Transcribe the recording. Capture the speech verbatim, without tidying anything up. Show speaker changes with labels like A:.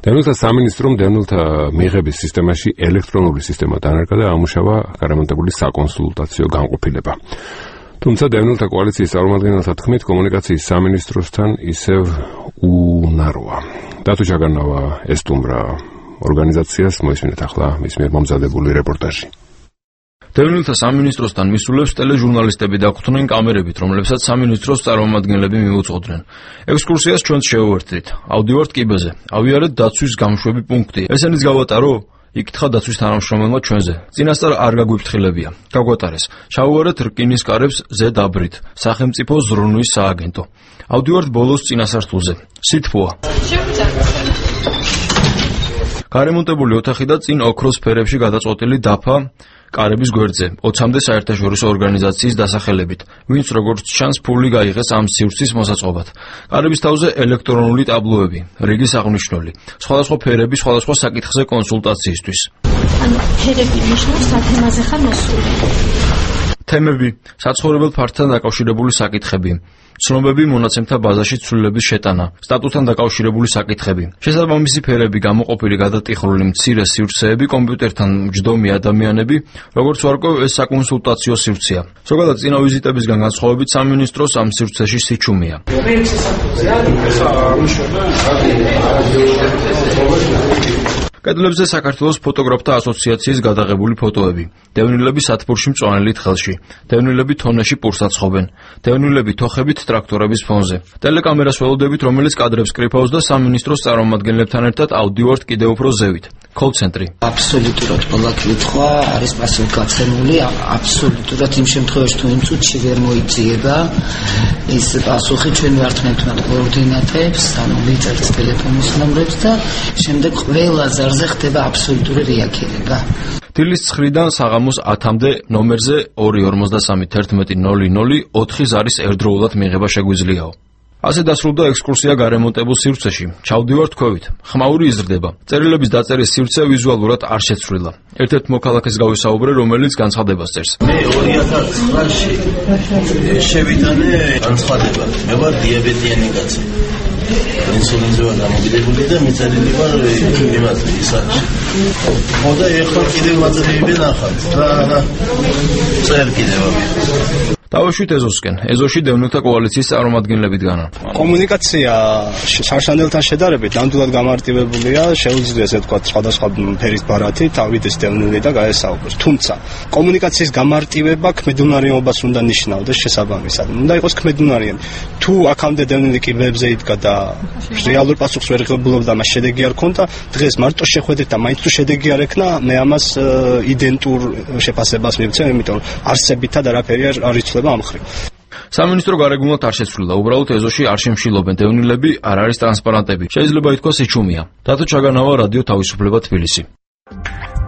A: დევნილთა სამინისტრომ დევნილთა მიღების სისტემაში ელექტრონული სისტემა დანერგა და ამუშავა გარემონტებული საკონსულტაციო განყოფილება. თუმცა დევნილთა კოალიციის წარმომადგენელთა თქმით, კომუნიკაციის სამინისტროსთან ისევ უნაროა. დათო ჩაგარნავა ესტუმრა ორგანიზაციას, მოისმინეთ ახლა მის მიერ მომზადებული რეპორტაჟი.
B: დევნილთა სამინისტროსთან მისულებს ტელეჟურნალისტები დაგხვდნენ კამერებით, რომლებსაც სამინისტროს წარმომადგენლები მიუძღოდნენ. ექსკურსიას ჩვენც შევუერთდით. ავდივართ კიბეზე. ავიარეთ დაცვის გამშვები პუნქტი. ესენიც გავატარო? იკითხა დაცვის თანამშრომელმა ჩვენზე. წინასწარ არ გაგვიფრთხილებია. გაგვატარეს. ჩავუვარეთ რკინის კარებს ზედ აბრით. სახელმწიფო ზრუნვის სააგენტო. ავდივართ ბოლოს წინასართულზე. სითბოა. გარემონტებული ოთახი და წინ ოქროს ფერებში გადაწყვეტილი დაფა კარების გვერდზე, ოცამდე საერთაშორისო ორგანიზაციის დასახელებით, ვინც როგორც ჩანს ფული გაიღეს ამ სივრცის მოსაწყობად. კარების თავზე ელექტრონული ტაბლოები, რიგის აღნიშნული, სხვადასხვა ფერები სხვადასხვა საკითხზე კონსულტაციისთვის.
C: ანუ ფერები ნიშნავს სათემაზე ხარ მოსული.
B: თემები, საცხოვრებელ ფართთან დაკავშირებული საკითხები, ცნობები მონაცემთა ბაზაში ცვლილების შეტანა, სტატუსთან დაკავშირებული საკითხები, შესაბამისი ფერები, გამოყოფილი გადატიხრული მცირე სივრცეები, კომპიუტერთან მჯდომი ადამიანები, როგორც ვარკვევ, ეს საკონსულტაციო სივრცეა. ზოგადად წინა ვიზიტებისგან განსხვავებით სამინისტროს ამ სივრცეში სიჩუმეა. კედლებზე საქართველოს ფოტოგრაფთა ასოციაციის გადაღებული ფოტოები. დევნილები სათბურში მწვანელით ხელში. დევნილები თონეში პურს აცხობენ. დევნილები თოხებით ტრაქტორების ფონზე. ტელეკამერას ველოდებით, რომელიც კადრებს კრიფავს და სამინისტროს წარმომადგენლებთან ერთად ავდივართ კიდევ უფრო ზევით. კოლ-ცენტრი.
D: აბსოლუტურად ყველა კითხვა არის პასუხგაცემული, აბსოლუტურად იმ შემთხვევაში თუ იმ წუთში ვერ მოიძიება ეს პასუხი ჩვენ ვართმევთ კოორდინატებს, ანუ მიწერთ ტელეფონის ნომრებს და შემდეგ ყველა ზარზე ხდება აბსოლუტური რეაგირება.
B: დილის ცხრიდან საღამოს ათამდე ნომერზე ორი ორმოცდასამი თერთმეტი ნული ნული ოთხი ზარის ერთდროულად მიღება შეგვიძლიაო. ასე დასრულდა ექსკურსია გარემონტებულ სივრცეში. ჩავდივართ ქვევით. ხმაური იზრდება. წერილების დაწერის სივრცე ვიზუალურად არ შეცვლილა. ერთ-ერთ მოქალაქეს გავისაუბრე, რომელიც განცხადებას წერს.
E: მე ორი ათას ცხრაში შევიტანე განცხადება. მე ვარ დიაბეტიანი კაცი. ინსულინზე ვარ დამოკიდებული და მიწერილი ვარ იმაზე ისაში. ხოდა ეხლა კიდევ მაწერებენ ახალ და წერ კიდევ
B: დავუშვით ეზოსკენ. ეზოში დევნილთა კოალიციის წარმომადგენლები დგანან.
F: კომუნიკაცია შარშანელთან შედარებით ნამდვილად გამარტივებულია, შეუძლია ესე ვთქვათ სხვადასხვა ფერის ბარათი თავის დევნილი და გაესაუბროს. თუმცა კომუნიკაციის გამარტივება ქმედუნარიანობას უნდა ნიშნავდეს შესაბამისად. უნდა იყოს ქმედუნარიანი. თუ აქამდე დევნილი კიბეებზე იდგა და რეალურ პასუხს ვერ ღებულობდა, მას შედეგი არ ჰქონდა, დღეს მარტო შეხვედრით და მაინც თუ შედეგი არ ექნა, მე ამას იდენტურ შეფასებას მივცემ, იმიტომ რომ არსებითად არაფერი არ იცვლება.
B: სამინისტრო გარეგნულად არ შეცვლილა, უბრალოდ ეზოში არ შემშილობენ დევნილები, არ არის ტრანსპარანტები. შეიძლება ითქვას სიჩუმეა. დათო ჩაგარნავა, რადიო თავისუფლება, თბილისი.